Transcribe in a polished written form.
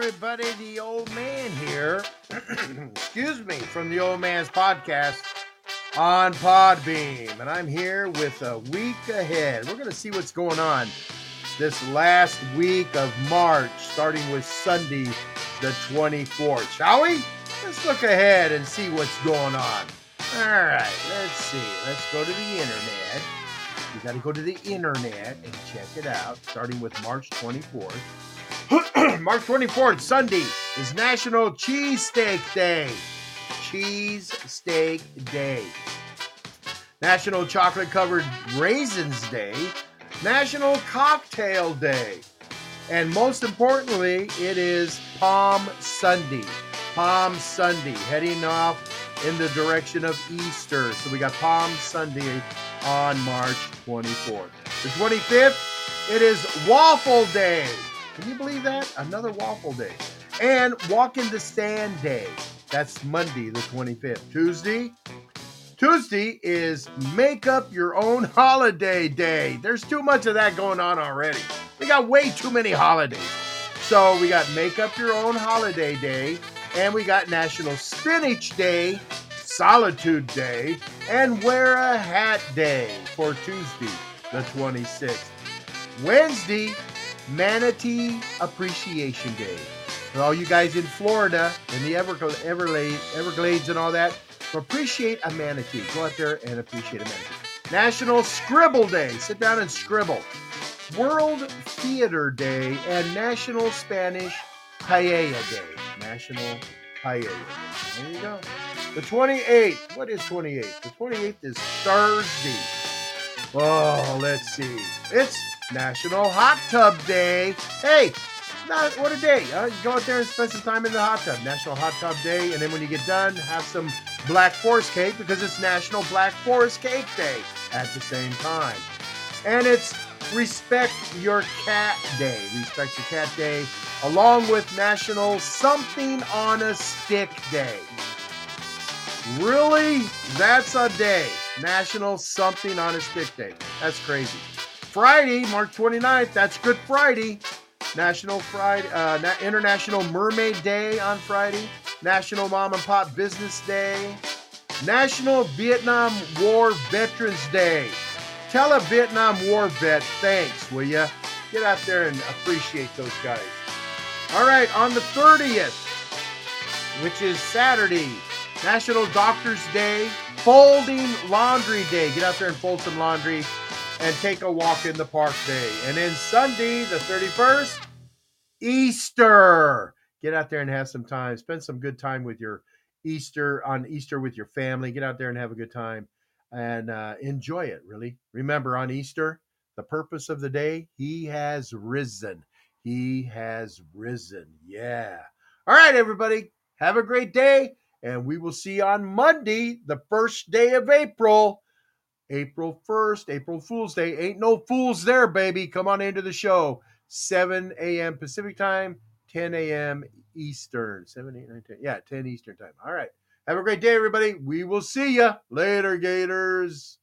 everybody. The old man here. Excuse me, from the Old Man's Podcast on Podbeam. And I'm here with a week ahead. We're going to see what's going on this last week of March, starting with Sunday, the 24th. Shall we? Let's look ahead and see what's going on. All right, let's see. Let's go to the internet. You got to go to the internet and check it out, starting with March 24th. March 24th, Sunday, is National Cheesesteak Day. Cheesesteak Day. National Chocolate Covered Raisins Day. National Cocktail Day. And most importantly, it is Palm Sunday. Palm Sunday, heading off in the direction of Easter. So we got Palm Sunday on March 24th. The 25th, it is Waffle Day. Can you believe that? Another waffle day. And Walk in the Sand Day. That's Monday, the 25th. Tuesday is Make Up Your Own Holiday Day. There's too much of that going on already. We got way too many holidays. So we got Make Up Your Own Holiday Day. And we got National Spinach Day, Solitude Day, and Wear a Hat Day for Tuesday, the 26th. Wednesday, Manatee Appreciation Day. For all you guys in Florida and the Everglades and all that, appreciate a manatee. Go out there and appreciate a manatee. National Scribble Day. Sit down and scribble. World Theater Day and National Spanish Paella Day. National Paella Day. There you go. The 28th. What is 28th? The 28th is Thursday. Oh, let's see. It's National Hot Tub Day. Hey, what a day. You go out there and spend some time in the hot tub. National Hot Tub Day. And then when you get done, have some Black Forest cake because it's National Black Forest Cake Day at the same time. And it's Respect Your Cat Day. Respect Your Cat Day. Along with National Something on a Stick Day. Really? That's a day. National Something on a Stick Day. That's crazy. Friday, March 29th, that's Good Friday. International Mermaid Day on Friday. National Mom and Pop Business Day. National Vietnam War Veterans Day. Tell a Vietnam War vet thanks, will ya? Get out there and appreciate those guys. All right, on the 30th, which is Saturday, National Doctors Day, Folding Laundry Day. Get out there and fold some laundry and take a walk in the park day. And then Sunday, the 31st, Easter. Get out there and have some time. Spend some good time with your Easter with your family. Get out there and have a good time and enjoy it, really. Remember, on Easter, the purpose of the day, He has risen. He has risen. Yeah. All right, everybody. Have a great day. And we will see you on Monday, the first day of April. April 1st, April Fool's Day. Ain't no fools there, baby. Come on into the show. 7 a.m. Pacific time, 10 a.m. Eastern. 7, 8, 9, 10. Yeah, 10 Eastern time. All right. Have a great day, everybody. We will see you later, Gators.